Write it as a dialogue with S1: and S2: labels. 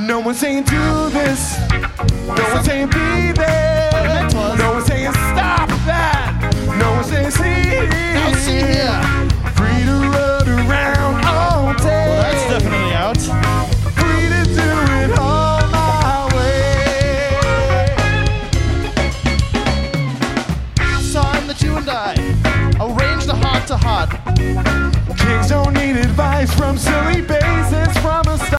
S1: No one's saying do this. No one's saying be there. No one's saying stop that. No one's saying see.
S2: Now see here.
S1: Free to run around all day.
S2: Well, that's definitely out.
S1: Free to do it all my way.
S2: It's time that you and I arrange the heart to heart.
S1: Kings don't need advice from silly bases from a